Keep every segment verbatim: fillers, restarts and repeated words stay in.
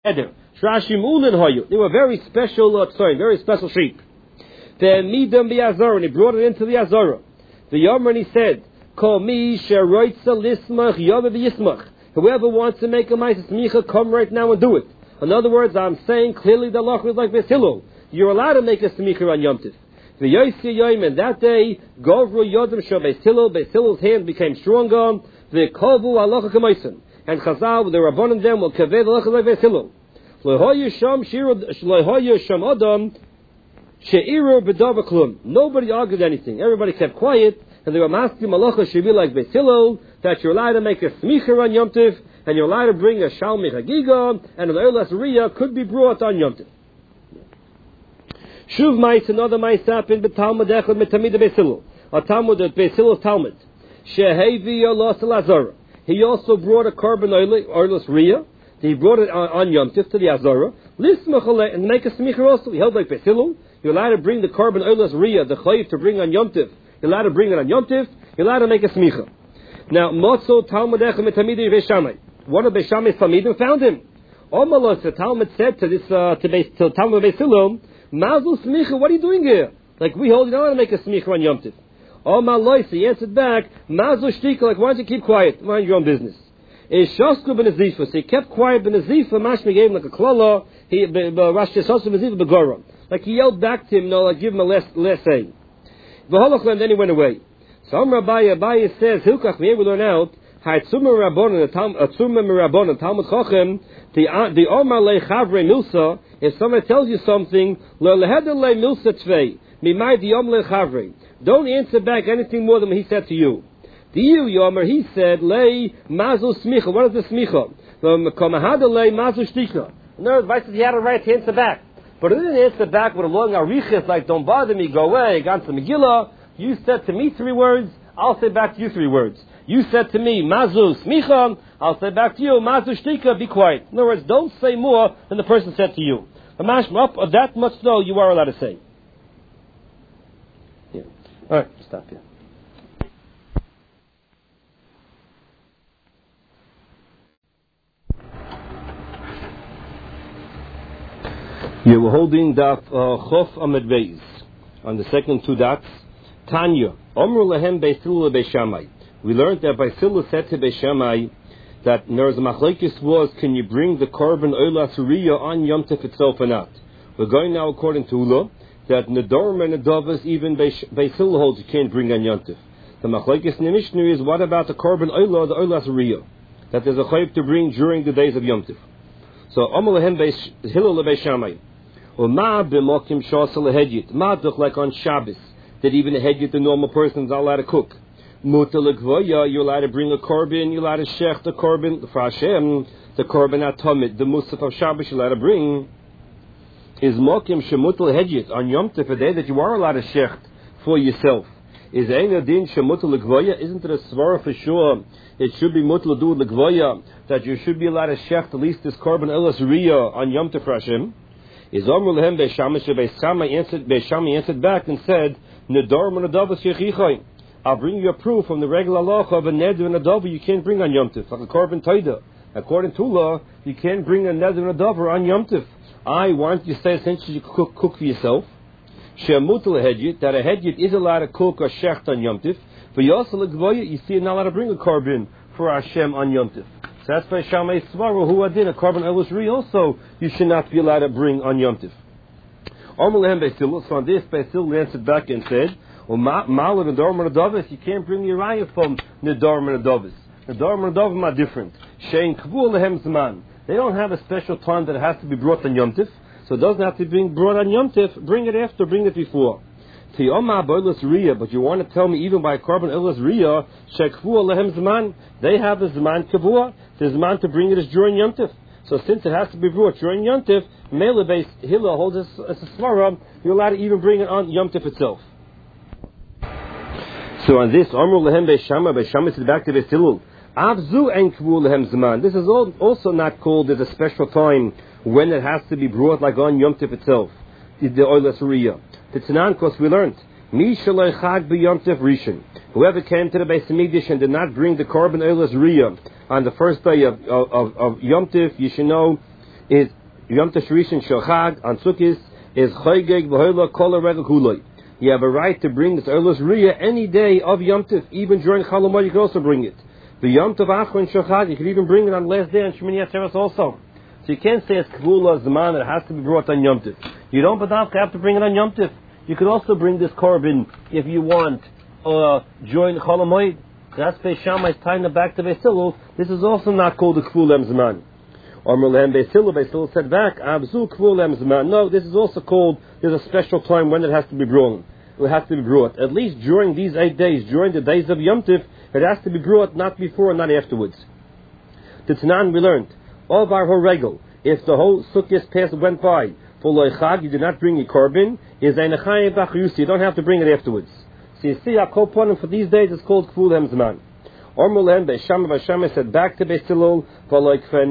Eder. Shrashi Mulin Hoyu. They were very special, uh, sorry, very special sheep. Then Midam Biazara, and he brought it into the Azara. The Yomer, and he said, Call me Sheroitza Lismach Yomer Yismach. Whoever wants to make a Maisa Smicha, come right now and do it. In other words, I'm saying clearly the law is like Beis Hillel. You're allowed to make a Smicha on Yom Tiv. The Yosi Yoim, and that day, Govru Yodim Shah Beis Hillel, Beis Hillel's hand became stronger. The Kovu Halacha K'moisen. And Chazal, the Rabbanim them will kaveh the halacha like Beis Hillel. Lehoyu Sham Shirud, Lehoyu Sham Adam, She'iru B'Dava Klum. Nobody argued anything. Everybody kept quiet, and they were masking halacha should be like Beis Hillel, that you're allowed to make a smicha on Yom Tiv, and you're allowed to bring a Shalmi Chagiga, and an Eilas Riyah could be brought on Yom Tiv. Shuv Mais, another Mais happened, but Talmud Echad Metamid Beis Hillel. A Talmud at Beis Hillel's Talmud. Shehevi Allah Salazara. He also brought a carbon Eilas Riyah. He brought it on, on Yom Tiv to the Azara. Lismach and make a smicha also. He held like Beis Hillel. You're allowed to bring the carbon Eilas Riyah, the Chayiv, to bring on Yom Tiv. You're allowed to bring it on Yom Tiv. You're allowed to make a smicha. Now, Motzo Talmud Echad Metamidi Beis Shammai. One of Beis Shammai's Talmidim found him. Omalos, the Talmud said to this uh, to, Beis, to Talmud Beis Hillel, Mazel smicha, what are you doing here? Like we hold, you don't want to make a smicha on Yom Tiv. Omalois, he answered back, Mazel shtika, like why don't you keep quiet? Mind your own business. Ishosku ben Azifa, so he kept quiet ben Azifa, Mashmi gave him like a klala, he, Rashi Shosku ben Azifa begora. Like he yelled back to him, no, like give him a less, less say. And then he went away. So Am Rabbi Abaye says, Hilkach, we will learn out, Ha'tzuma Rabbonon, Ha'tzuma Rabbonon, Talmud Chochem, the the Omar Le Chavre Milsa, if somebody tells you something, Le Leheder Le Milsa Tvei, Mimai the Om Le Chavre, don't answer back anything more than what he said to you. The you, Yomer, he said, Le Mazel Smicha, what is the Smicha? Kamahada Le Mazel Shtika. In other words, he had a right to answer back. But he didn't answer back with a long arichas, like, don't bother me, go away, Gans Megillah. You said to me three words, I'll say back to you three words. You said to me, Mazu Smicha, I'll say back to you, Mazu Shtika, be quiet. In other words, don't say more than the person said to you. A mashma up, that much though, you are allowed to say. Yeah. Alright, stop here. Yeah, we're holding Daf Chof Amud Beis on the second two dots. Tanya, Omru Lehem Beis Hillel Beis Shammai. We learned that Beis Hillel said to Beis Shammai that there's a machlekes was, can you bring the carbon Eilas Riyah on Yom Tif itself or not? We're going now according to Ula that Nedarim and Nedavas, even Beis Hillel holds you can't bring on Yom Tif. The machlekes in the Mishnah is, what about the carbon Eilah, the Eilas Riyah, that there's a chayv to bring during the days of Yom Tif? So Omru Lehem Beis Hillel Beis Shammai. Ma b'mokim shasa lehedjit. Ma duch like on Shabbos, that even a hedjit, the normal person is not allowed to cook. Muta legvoya, you're allowed to bring a korban, you're allowed to shech the korban, for Hashem, the korban atomid, the musaf of Shabbos you're allowed to bring, is mokim shemuta lehedjit, on Yom Tov, a day that you are allowed to shech for yourself. Is ein adin shemuta legvoya, isn't it a svara for sure, it should be muta ledu legvoya, that you should be allowed to shech at least this korban Eilas Riyah on Yom Tov for Hashem? Is Omru Lehem Beis Shammai, Beis Shammai answered, Beis Shammai answered back and said, Nedarim and Nedavos yechichai. I'll bring you a proof from the regular law of a neder and a davar you can't bring on Yom Tif, like a korban taida. According to law, you can't bring a neder and a davar on Yom Tif. I want you to say essentially you cook, cook for yourself. Shemutal hedjit, that a hedjit is allowed to cook a shecht on Yom Tif. But you also legvoya, you see, you're not allowed to bring a korban for Hashem on Yom Tif. So that's by Shammai Svaru, who adin a carbon Eilas Riyah also you should not be allowed to bring on Yom Tif. Omar Beis Hillel, so on this Beis Hillel answered back and said, "Well, Ma'al and Nedarim and Nedavos, you can't bring your raya from Nedarim and Nedavos. Nedarim and Nedavos are different. Shein Kavul Lehem Zman. They don't have a special time that it has to be brought on Yom Tif, so it doesn't have to be brought on Yom Tif. Bring it after, bring it before. But you want to tell me even by carbon Eilas Riyah, Shekvua Lehem Zman, they have the Zman Kavua, the Zman to bring it is during Yom Tif. So since it has to be brought during Yom Tif, Mele Beis Hillel holds as a svara, you're allowed to even bring it on Yom Tif itself. So on this, Omru Lehem Beis Shammai, Beis Shammai said back to Beis Hillel, Avzu Ein Kavua Lehem Zman. This is also not called as a special time when it has to be brought like on Yom Tif itself, the Eilas Riyah. The Tanan, because we learned, Mi Shalai Chag B'Yom Tif Rishon. Whoever came to the Beis Hamikdash and did not bring the carbon Eilas Riyah on the first day of, of, of Yom Tif, you should know is Yom Tashrishin Shachag on Sukkis is Chaygeg V'Hoila Kol Regel Kuloi. You have a right to bring this Erlos Riyah any day of Yom Tov, even during Chalamoid you can also bring it. The Yom Tov Achron Shachag, you can even bring it on the last day on Shemini Atzeres also. So you can't say it's Kvula Zman, it has to be brought on Yom Tov. You don't but have to bring it on Yom Tov. You could also bring this korban if you want uh, during Chalamoid. That's Beis Shammai's tying it back to Beis Hillel. This is also not called a Kvulem Zman. Or Merlehem Beis Hillel, Beis Hillel said back, Abzu Kvulem Zman. No, this is also called, there's a special time when it has to be brought. It has to be brought. At least during these eight days, during the days of Yom Tov, it has to be brought, not before and not afterwards. The Tanan we learned, all bar regel, if the whole Sukkot pass went by, for Loichag, you did not bring your korban, is a Nechayim Bach, you don't have to bring it afterwards. So you see, Akoponim for these days is called Kvulem Zman. Or Mulem, Beis Shammai, Beis Shammai said back to Beis Hillel, V'loi Kfar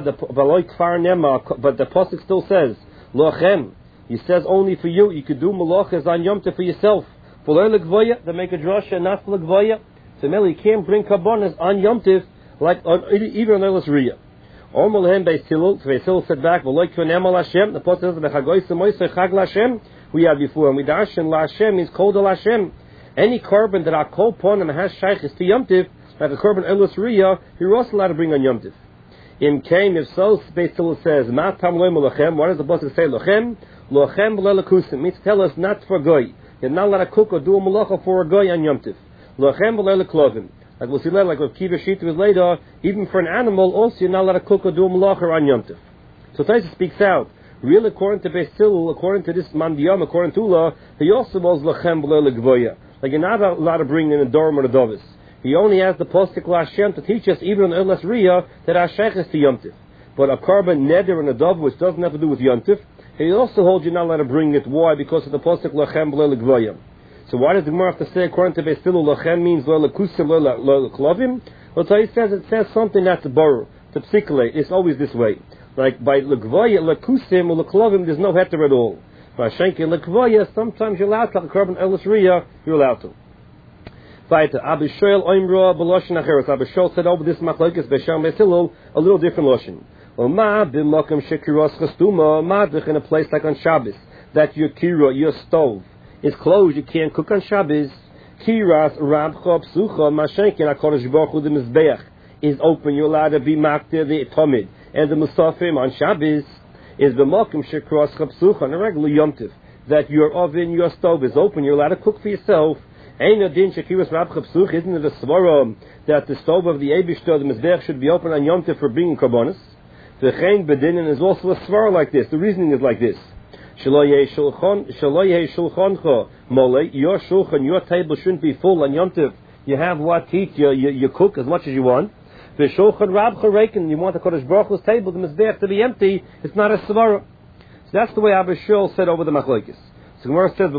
Nema, but the Pasuk still says, Lochem, he says only for you, you could do Malachas on Yom Tov for yourself. For L'Gvoya, they make a drasha, not for L'Gvoya. So Meli, you can't bring Karbonas on Yom Tov, like on, even on Erlos Riyah. Or Mulem, Beis Hillel, Beis Hillel said back, V'loi Kfar Nema L'Hashem, the Pasuk says, B'chagoy Semoy Chag L'Hashem, we had before, and we darshan L'Hashem means Kol Del Hashem. Any korban that our kol ponim has shaykhis to Yom Tiv, like a korban Erlos Riyah, you're also allowed to bring on Yom Tiv. In Kain, if so, Beis Hillel says, Ma tam loy melochem, what does the Pasuk say, lochem? Lochem v'lelekusim, means tell us not for goy. You're not allowed to cook or do a malacha for a goy on Yom Tiv. Lochem v'leleklovim. Like we'll see later, like with Kiva Shita was later, even for an animal, also you're not allowed to cook or do a malacha on Yom Tiv. So Taisa speaks out. Really, according to Beis Hillel, according to this Mandiyam, according to Ula, he also was lochem v'lelekvoya. Like you're not allowed to bring in a dorm or a dovis. He only has the postik Hashem to teach us, even on Erlos Riyah, that our sheikh is to Yom Tiv. But a korban neder and a dove, which doesn't have to do with Yom Tiv, he also holds you not allowed to bring it. Why? Because of the postik lachem b'le legvoyim. So why does the Gemara have to say, according to Beis Hillel, lachem means lo lekusim lo leklovim? Well, so he says it says something that's a borrow, to psikulate. It's always this way. Like by legvoyim, lekusim or leklovim, there's no heter at all. By shenke lekvoyim, sometimes you're allowed to, like a korban Erlos Riyah, you're allowed to. Weiter, Abishol Oimra B'Loshen Acheres. Abishol said over this machlokes Beis Shammai Beis Hillel a little different loshen. Oma b'makom shekiros chastuma madich in a place like on Shabbos that your kira, your stove is closed, you can't cook on Shabbos. Kiras rabcha psucha mashenkin HaKadosh Baruch Hu the mizbeach is open. You're allowed to be makter the tomid and the musafim on Shabbos. Is b'makom shekiros psucha on a regular Yom Tov that your oven, your stove is open. You're allowed to cook for yourself. Ain't a din shekiras rabcha psuch. Isn't it a svara that the stove of the Eibishter, the mizbeach, should be open on Yom Tov for bringing karbonos? The chen bedinin is also a svara like this. The reasoning is like this: Shelo yeh shulchan, shelo yeh shulchancha mole. Your shulchan, your table shouldn't be full on Yom Tov. You have what to eat. You, you, you cook as much as you want. The shulchan rabcha reiken. You want the Kodesh Baruch Hu's table, the mizbeach, to be empty. It's not a svara. So that's the way Abba Shul said over the machlokes. So Gemara says,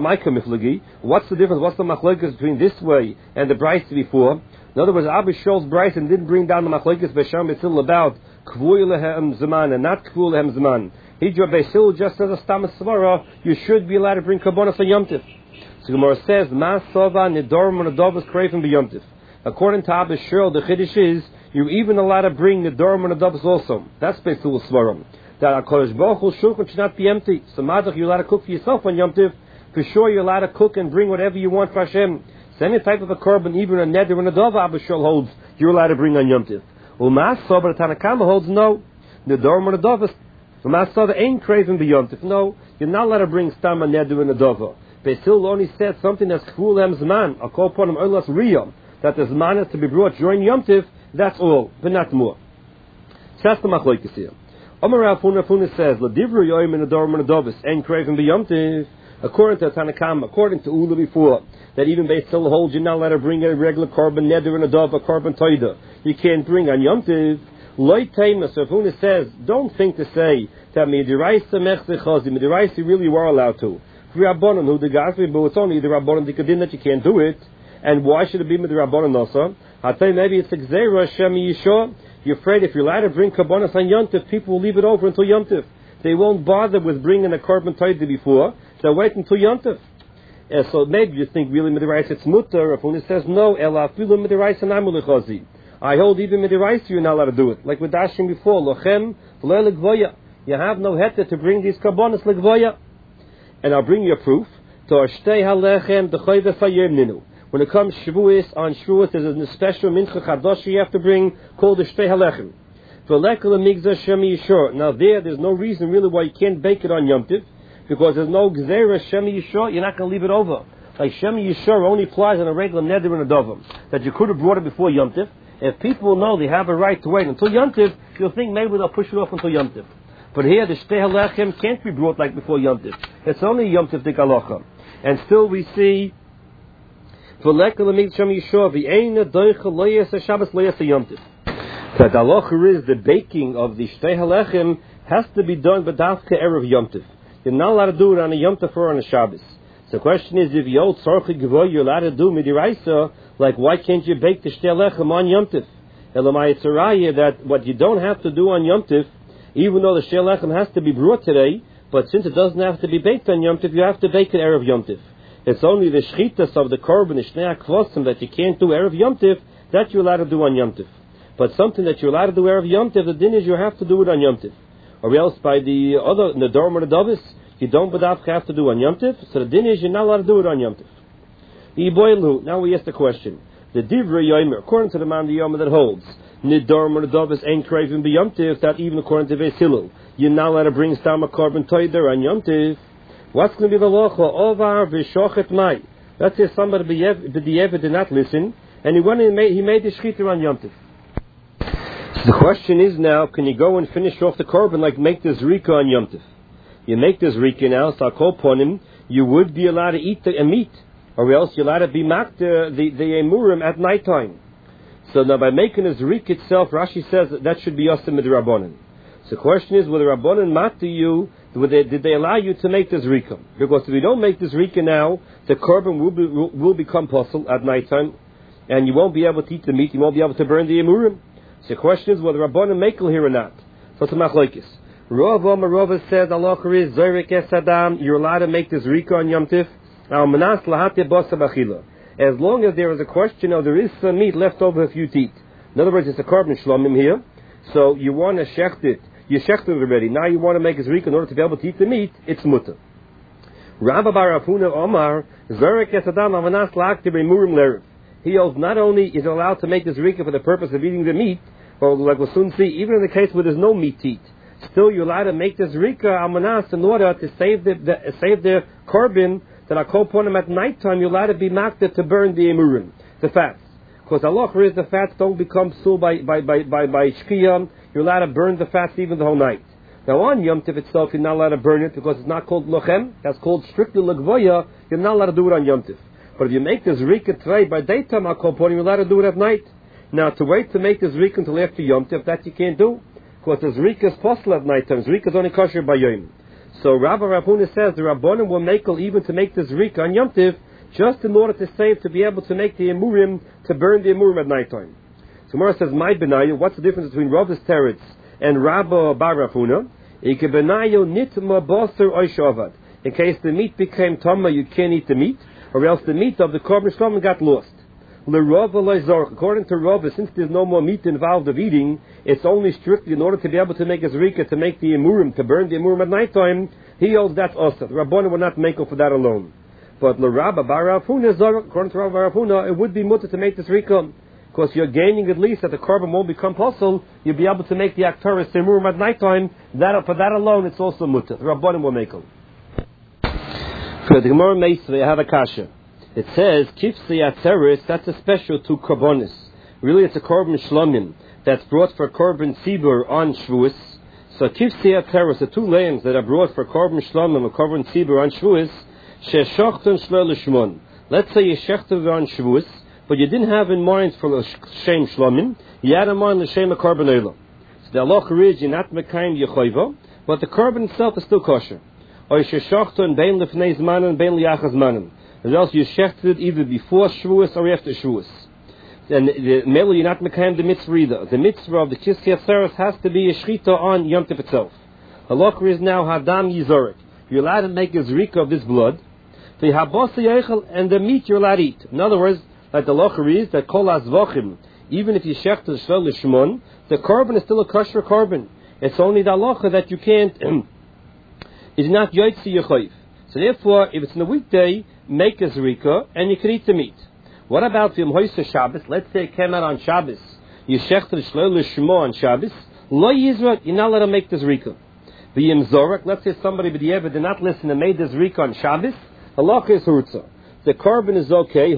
what's the difference? What's the machlokes between this way and the brayse before? In other words, Abba Shul's brayse didn't bring down the machlokes Beis Shammai Beis Hillel about kvui lehem zaman and not kvui lehem zaman. Hidra Beis Hillel just says a stam svara, you should be allowed to bring karbonos on Yom Tov. So Gemara says, ma sova nidorim and adovas kreifim b'Yom Tov. According to Abba Shul, the chiddush is you're even allowed to bring nidorim and adovas also. That's Beis Hillel's svara. That HaKadosh Baruch Hu's shulchan should not be empty. So madach, you're allowed to cook for yourself on Yom Tov. For sure, you're allowed to cook and bring whatever you want for Hashem. So any type of a korban, even a neder and a dove, Abba Shul holds, you're allowed to bring on Yom Tov. U'masah, but the Tanakama holds no. The dorm and a dove, u'masah, the ain't craving beyond Yom Tov. No, you're not allowed to bring stam a neder and a dove. Beis Hillel only said something that's kvul hem zman, a kol upon him Erlos Riyah, that the zman is to be brought during Yom Tov. That's all, but not more. So that's the machlokes here. Omer Rav Huna Huna says, "L'divru yoyim in the dorm and a dovis, ain't craving beyond Yom Tov." According to Tanakam, according to Ula before, that even Beis Hillel holds, you're not allowed to bring a regular korban neder and a dove, a korban toida. You can't bring on Yom Tov. Loi Taima, so Huna says, don't think to say that midiraisa mechze chazi, midiraisa really you are allowed to. For Rabbanon, who the Gazri, but it's only the Rabbanon Dikadin that you can't do it. And why should it be with the Rabbanon also? I'll tell you, maybe it's Xera Shem Yishah. You're afraid if you're allowed to bring karbonos on Yom Tov, people will leave it over until Yom Tov. They won't bother with bringing a korban toida before. They'll wait until Yom Tov. Uh, so maybe you think really midiraisa it's mutter. If only says no, ela afilu midiraisa namul lechazi. I hold even midiraisa you're not allowed to do it. Like with Dashim before, lochem v'lo legvoya. you have no heter to bring these karbonos legvoya. And I'll bring you a proof. When it comes Shavuos, on Shavuos there's a special mincha chadosh you have to bring called the shtei halechem. Now there, there's no reason really why you can't bake it on Yom Tiv, because there's no gzeira shemi yishor. You're not going to leave it over. Like shemi yishor only applies on a regular neder and a dovam that you could have brought it before Yom Tiv. If people know they have a right to wait until Yom Tiv, you'll think maybe they'll push it off until Yom Tiv. But here the shtei halechem can't be brought like before Yom Tiv. It's only Yom Tiv dik halacha. And still we see that the halacha is the baking of the shtei halechem has to be done b'dafka erev Yom Tiv. You're not allowed to do it on a Yom Tiv or on a Shabbos. So the question is, if you tzorchi gvoy, you're allowed to do midiraisa, like why can't you bake the shtei halechem on Yom Tiv? Elamai tzaraya, that what you don't have to do on Yom Tiv, even though the shtei halechem has to be brought today, but since it doesn't have to be baked on Yom Tiv, you have to bake it erev Yom Tiv. It's only the shchitas of the korban, the shnei hakvosim, that you can't do erev Yom Tiv, that you're allowed to do on Yom Tiv. But something that you're allowed to do erev Yom Tiv, the din is you have to do it on Yom Tiv. Or else by the other, the Dorm or the Davis, you don't badavka have to do on Yom Tiv, so the din is you're not allowed to do it on Yom Tiv. Now we ask the question. The Divrei Yomer, according to the man the Yomer that holds, Nidorm or the Davis ain't craving be Yom Tiv, that even according to Beis Hillel, you're not allowed to bring stam a korban toider on Yom Tiv. What's going to be the locha? Ovar v'shochet mai. Let's say somebody b'di'evet did not listen, and he went and made, he made the shchita on Yom Tiv. So the question is now, can you go and finish off the korban like make this rika on Yom Tiv? You make this rika now, so I'll call upon him, you would be allowed to eat the meat, or else you're allowed to be mak the, the, the emurim at night time. So now by making this rika itself, Rashi says that, that should be yosim midrabanan. So the question is, whether Rabbanan mat to you, they, did they allow you to make this rika? Because if you don't make this rika now, the korban will, be, will, will become puzzle at night time, and you won't be able to eat the meat, you won't be able to burn the emurim. So the question is whether Rabbanan makel here or not. So it's a machlokes. Rav Omer Rava said, Allah is Zorik es Adam, you're allowed to make this rika on Yom Tiv. Now, manas lahate basa b'achila. As long as there is a question of there is some meat left over if you eat. In other words, it's a korban shlomim here. So you want to shecht it. You shechted it already. Now you want to make his rika in order to be able to eat the meat. It's mutter. Rabba bar Afuna Omar Zarek Esadam Avanas Lak to Murim Lerev. He holds not only is allowed to make this rika for the purpose of eating the meat, but like we'll soon see, even in the case where there's no meat to eat, still you're allowed to make this rika amanas in order to save the, the save the korban that I call upon him at night time. You're allowed to be makta to burn the emurim, the fats. Because Allah is the fats don't become sul by by by by, by shkiyam. You're allowed to burn the fats even the whole night. Now on Yom Tiv itself, you're not allowed to burn it because it's not called lochem. That's called strictly legvoya. You're not allowed to do it on Yom Tiv. But if you make this rika today by daytime, I'll call upon you, you're allowed to do it at night. Now to wait to make this rika until after Yom Tiv, that you can't do. Because this rika is possible at night time. Rika is only kosher by Yom. So Rabbi Rapuna says the Rabbanim will make even to make this rika on Yom Tiv, just in order to save, to be able to make the emurim, to burn the emurim at night time. So Mara says, my benayu, what's the difference between Rav's teretz and Rabba bar Rapuna? In case the meat became tama, you can't eat the meat, or else the meat of the korban shlamim got lost. According to Rava, since there's no more meat involved of eating, it's only strictly in order to be able to make his rika, to make the emurim, to burn the emurim at night time. He holds that's also. The Rabbanim will not make up for that alone. But l'Rabba bar Rapuna, according to Rabba bar Rapuna, it would be mutter to make this rika, because you're gaining at least that the korban won't become possible. You'll be able to make the aktaris emurim at night time. That for that alone, it's also mutter. The Rabbanim will make them. For the Gemara Meisvei, I have a kasha. It says kifsi atzeres. That's a special to korbanis. Really, it's a korban shlomim that's brought for korban tzibur on Shavuos. So kifsi atzeres, the two lambs that are brought for korban shlomim or korban tzibur on Shavuos. Sheshochten shlo l'shmon. Let's say you shechted on Shavuos, but you didn't have in mind for l'shem shlomim. You had in mind l'shem a korban oila. So the halacha is you're not mekayim yechoiva, but the korban itself is still kosher. Or sheshochten bein lefnei zmanim bein liyachas zmanim. As else you shechted it either before Shavuos or after Shavuos. And the mele you're not mekayim the mitzvah either. The mitzvah of the kifsi atzeres has to be a shchita on Yom Tov itself. The halacha is now hadam yizorek. You're allowed to make a zrika of this blood. And the meat you're allowed to eat. In other words, like the locher is that kol azvachim, even if you shechted shel l'shmon, the korban is still a kosher korban. It's only the halacha that you can't, is not yoytzi yechoyv. So therefore, if it's in a weekday, make a zrika, and you can eat the meat. What about the Hoysa Shabbos? Let's say it came out on Shabbos. You shechter shlo l'shmo on Shabbos. Lo yizra, you're not allowed to make the zrika. The Yim Zorak, let's say somebody b'di'evet did not listen and made the zrika on Shabbos. Halacha is hurtza. The korban is okay.